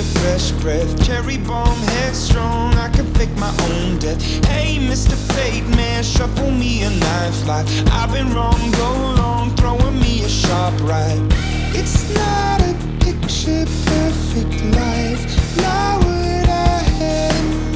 a fresh breath. Cherry bomb, headstrong, I can fake my own death. Hey, Mr. Fate Man, shuffle me a knife like I've been wrong, go long, throwing me a sharp right. It's not a picture perfect life, not what I had in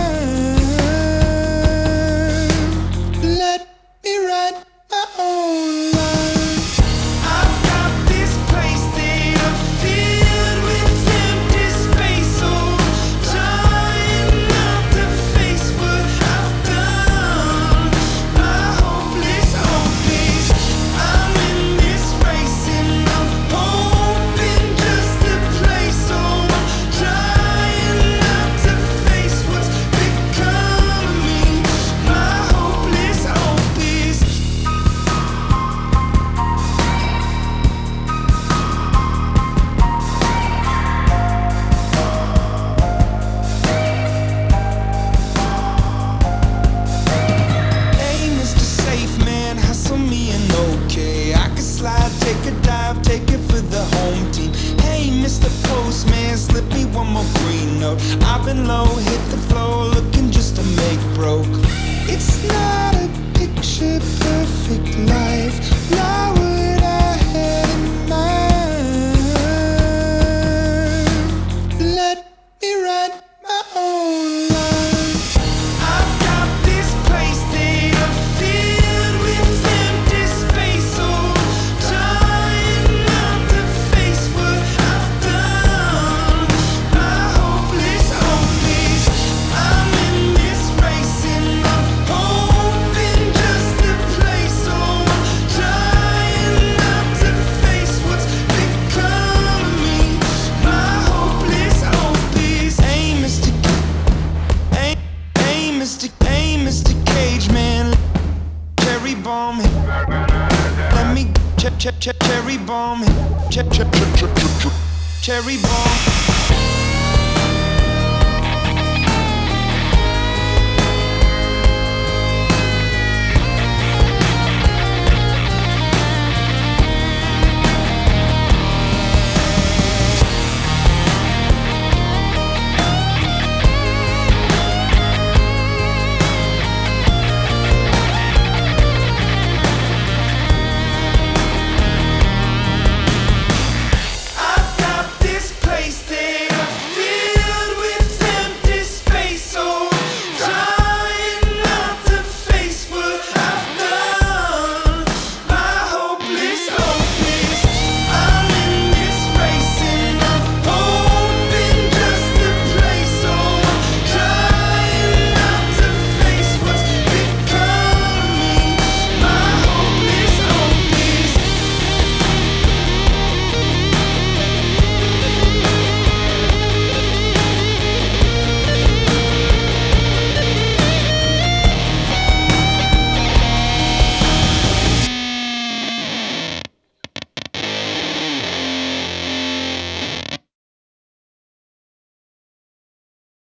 mind. Let me write my own life. I've got this place that I filled with empty space, so trying not to face what I've done. My hopeless hope is I'm in this race and I'm hoping just to play, so I'm trying not to face what's become of me. My hopeless hope is hey, Mr. Safe Man, hustle me and okay. I can slide, take a dive, take it for the home team. Hey, Mr. Postman, slip me one more green note. I've been low, hit the floor, looking just to make broke. It's not a picture perfect life, not what I had in mind. Let me write my own life. I've got this place that I filled with empty space, so trying not to face what I've done. My hopeless hope is I'm in this race and I'm hoping just to play, so I'm trying not to face what's become of me. My hopeless hope is hey, Mr. Mr. Cage Man, cherry bomb. Let me cherry bomb, cherry bomb.